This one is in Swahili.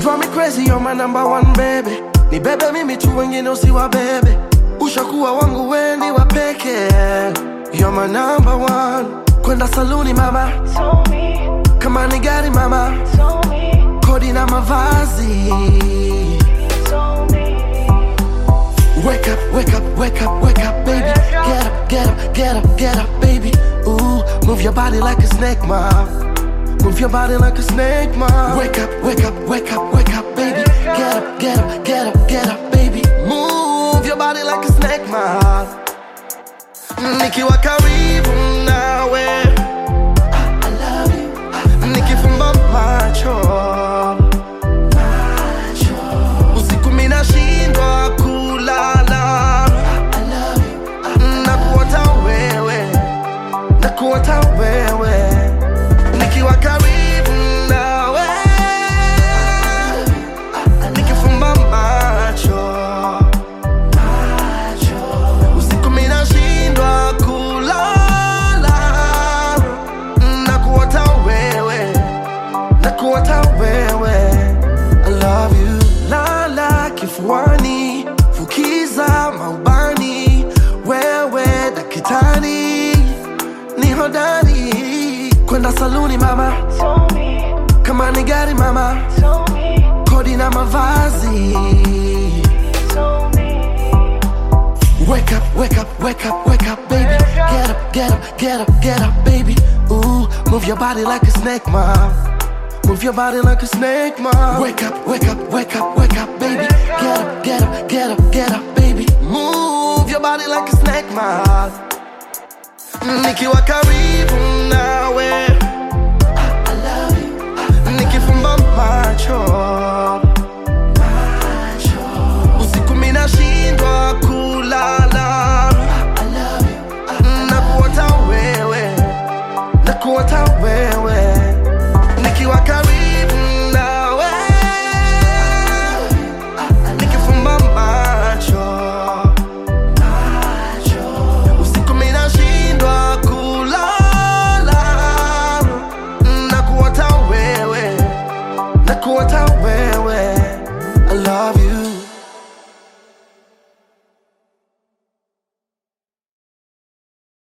drive me crazy, you're my number one baby. Ni bebe mimi tu wengine usiwa bebe. Ushakuwa wangu weni wa peke. You're my number one. Kwenda saluni mama, kama ni gari mama, kodi na mavazi. Wake up, wake up, wake up, wake up, baby. Get up, get up, get up, get up, baby. Ooh, move your body like a snake, ma. Move your body like a snake, ma. Wake up, wake up, wake up, wake up, baby. Get up, get up, get up, get up, baby. Move your body like a snake, ma. Nikiwa karibu nawe, I love you. Nikifumba macho, usiku mina shindwa kulala. I love you. Nakuota wewe, nakuota wewe. Nikiwa karibu nawe, nikifumba macho, usiku mina shindwa kulala. Nakuota wewe, nakuota wewe. I love you. Lala kifuani, fukiza maubani. Wewe dakitani, ni hodari. Kwenda saluni mama, kama ni gari mama, kodi na mavazi. Wake up, wake up, wake up, wake up, baby. Get up, get up, get up, get up, baby. Ooh, move your body like a snake, ma. Move your body like a snake, ma. Wake up, wake up, wake up, wake up, baby. Get up, get up, get up, get up, baby. Move your body like a snake, ma. Nikiwa karibu